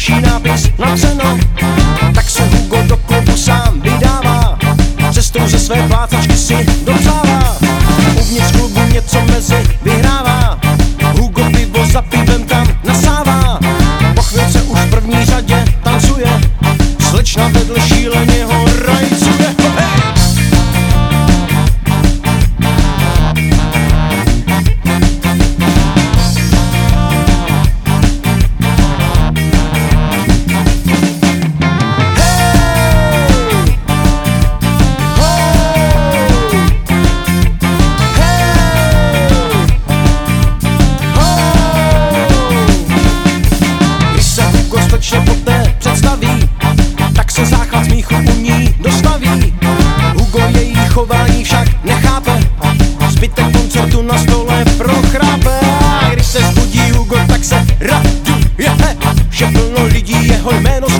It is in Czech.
další nápis napřeno. Tak se Hugo do klubu sám vydává, cestou ze své plácačky si dopřává. Uvnitř klubu něco mezi vyhrává, Hugo pivo za pivem tam nasává. Po chvilce už v první řadě tancuje, slečna vedle šíleně ho rajcuje. Poté představí, tak se záchvat smíchu u ní dostaví. Hugo její chování však nechápe, zbytek koncertu na stole prochrápe. A když se zbudí Hugo, tak se raduje, že plno lidí jeho jméno